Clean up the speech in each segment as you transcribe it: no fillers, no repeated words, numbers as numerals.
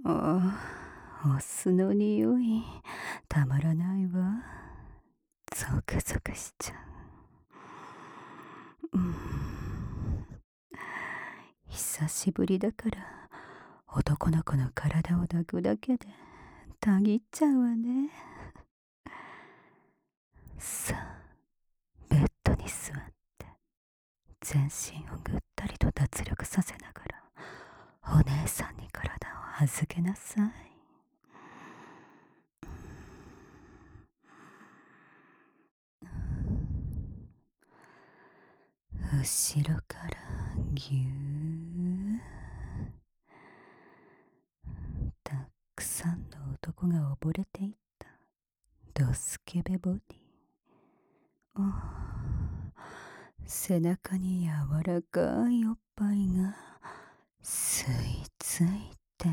ああ、お酢の匂い、たまらないわ。ゾクゾクしちゃう。久しぶりだから、男の子の体を抱くだけで、たぎっちゃうわね。さあ、ベッドに座って、全身をぐったりと脱力させながら、お姉さんに体を預けなさい。後ろからぎゅー。たくさんの男が溺れていった。ドスケベボディ。背中に柔らかいおっぱいが吸い付いて、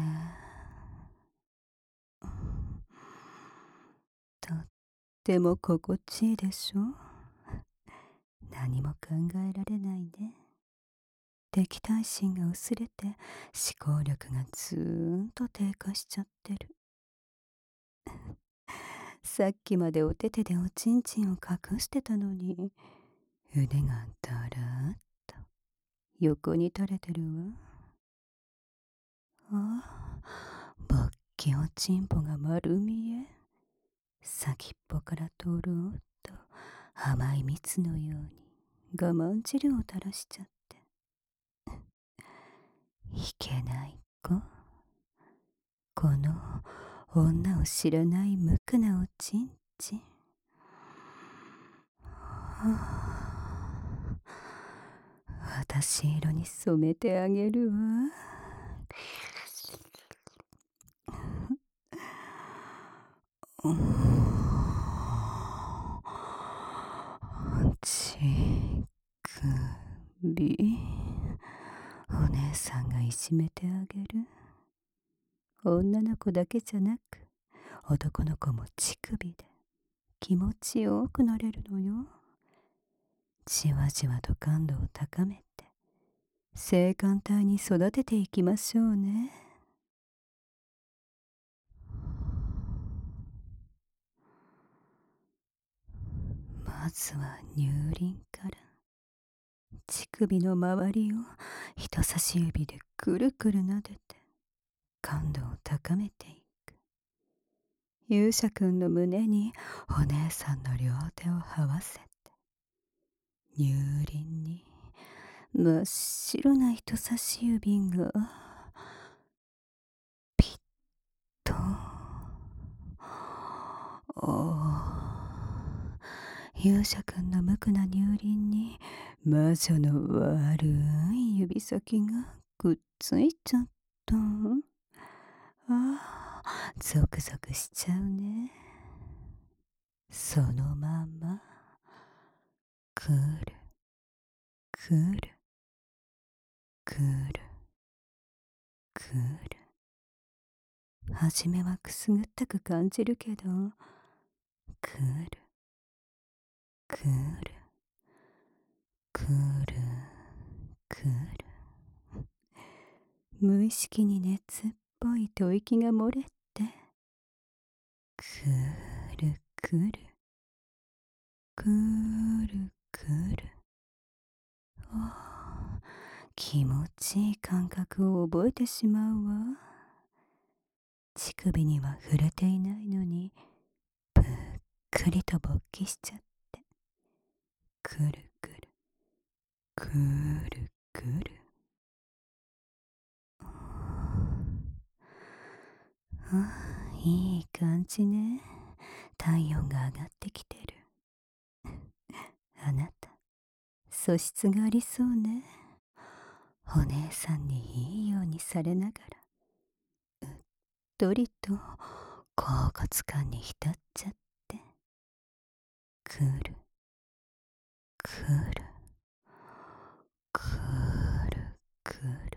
とっても心地いいでしょ。何も考えられないね。敵対心が薄れて思考力がずーんと低下しちゃってる。さっきまでお手手でおちんちんを隠してたのに、腕がだらーっと横に垂れてるわ。ぼっきおちんぽが丸見え。先っぽからとろーっと甘い蜜のように我慢汁を垂らしちゃって。いけない子。この女を知らない無垢なおちんちん。私色に染めてあげるわ。ちくび。お姉さんがいじめてあげる。女の子だけじゃなく、男の子も乳首で気持ちよくなれるのよ。じわじわと感度を高めて、性感帯に育てていきましょうね。まずは乳輪から。乳首の周りを人差し指でくるくる撫でて、感度を高めていく。勇者くんの胸にお姉さんの両手を這わせて、乳輪に真っ白な人差し指がピッと。勇者くんの無垢な乳輪に魔女の悪い指先がくっついちゃった。ゾクゾクしちゃうね。そのままくるくるくるくる。はじめはくすぐったく感じるけど、くるくるくるくる。無意識に熱っぽい吐息が漏れて、くるくるくるくる。気持ちいい感覚を覚えてしまうわ。乳首には触れていないのに、ぷっくりと勃起しちゃって、くるくるくるくる。いい感じね。体温が上がってきてる。あなた、素質がありそうね。お姉さんにいいようにされながら、うっとりと恍惚感に浸っちゃって、くるくるくるくる。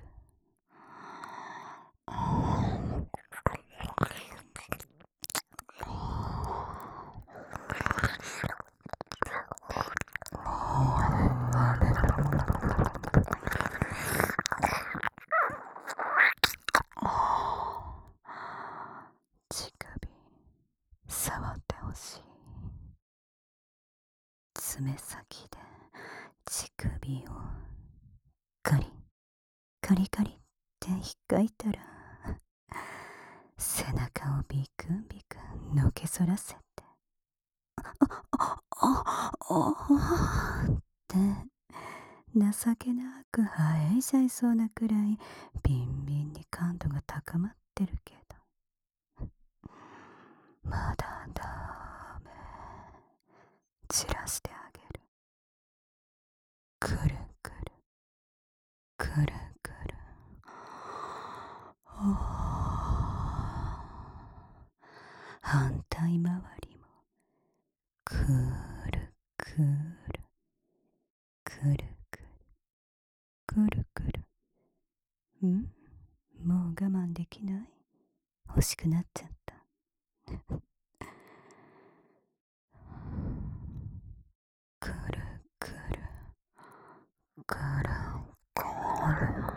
爪先で乳首をカリカリカリって引っかいたら、背中をビクンビクンのけそらせて、って情けなく生えちゃいそうなくらいビンビンに感度が高まってるけど、まだダメ。散らしてあげる。くるくるくるくる。反対回りもくるくるくるくるくるくる。もう我慢できない。欲しくなっちゃった。くるくるくるくる。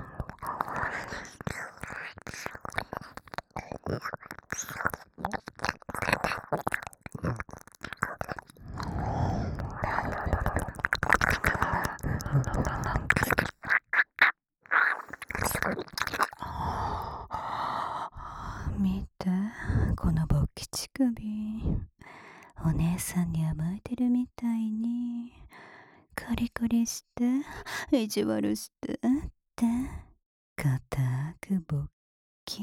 見て、この勃起乳首。お姉さんに甘えてるみたいにカリカリして意地悪してって固く勃起。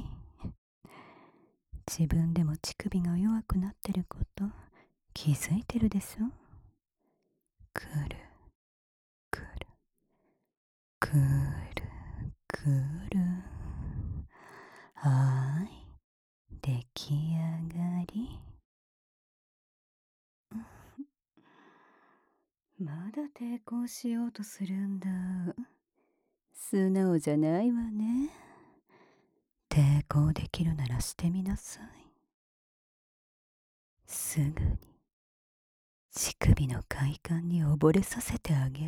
自分でも乳首が弱くなってること気づいてるでしょ。くるくるくるくる。はい、出来上がり。まだ抵抗しようとするんだ。素直じゃないわね。抵抗できるならしてみなさい。すぐに乳首の快感に溺れさせてあげる。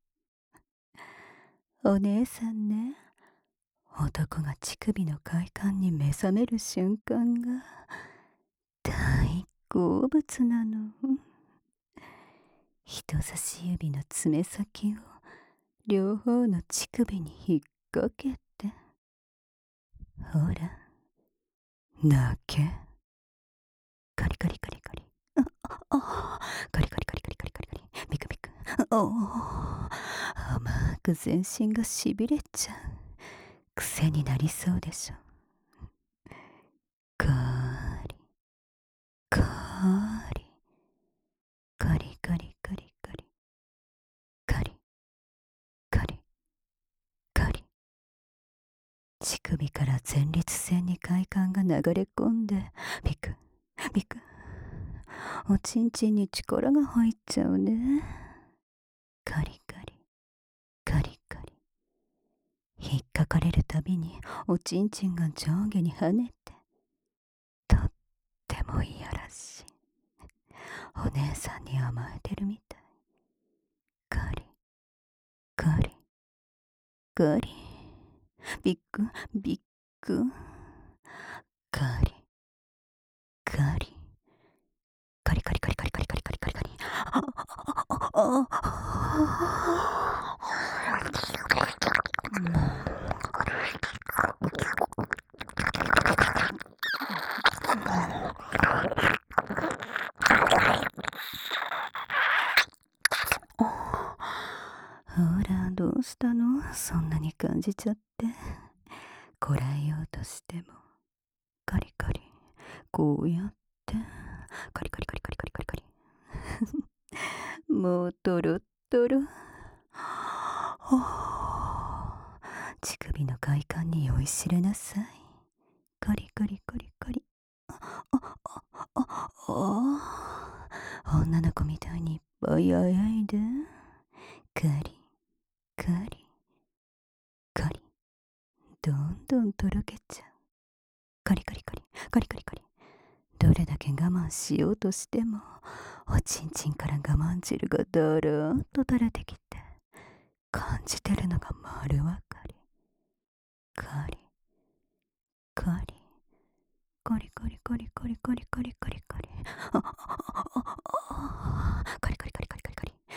お姉さんね、男が乳首の快感に目覚める瞬間が大好物なの。人差し指の爪先を両方の乳首に引っ掛けて、ほら、泣け。カリカリカリカリ。カリカリカリカリカリカリカリ。ビクビク。甘く全身がしびれちゃう。癖になりそうでしょ。カリカリカリカリカリカリカリカリカリ。乳首から前立腺に快感が流れ込んで、ビクビク。おちんちんに力が入っちゃうね。カリカリカリカリ。引っかかれるたびにおちんちんが上下に跳ねて、とってもいやらしい。お姉さんに甘えてるみたい。カリカリカリ。ビッグビッグ。カリカリカリカリカリカリカリカリカリカリカリ。ほら、どうしたの？そんなに感じちゃって。こらえようとしても、カリカリ、こうやって、カリカリカリカリカリカリカリ。もうトロットロ。乳首の快感に酔いしれなさい。カリカリカリカリ。女の子みたいにいっぱいあやいで。カリカリカリ。どんどんとろけちゃう。カリカリカリカリカリカリ。どれだけ我慢しようとしても、おちんちんから我慢汁がだらーっと垂れてきて、感じてるのが丸わかり。カリカリカリカリカリカリカリカリカリカリ。カリカリカリカリカリカリ。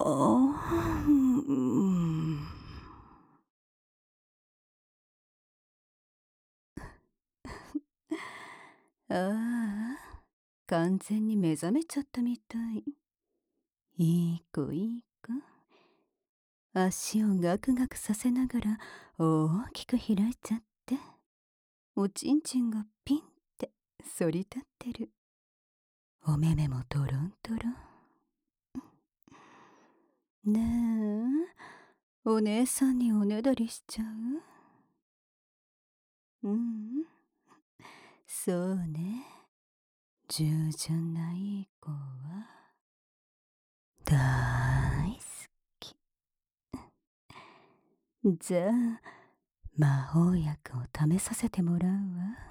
あ、うん。ああ、完全に目覚めちゃったみたい。いい子いい子。足をガクガクさせながら大きく開いちゃって、おちんちんがピンって反り立ってる。お目目もトロントロン。ねえ、お姉さんにおねだりしちゃう？うん、そうね。従順ないい子は大好き。じゃあ、魔法薬を試させてもらうわ。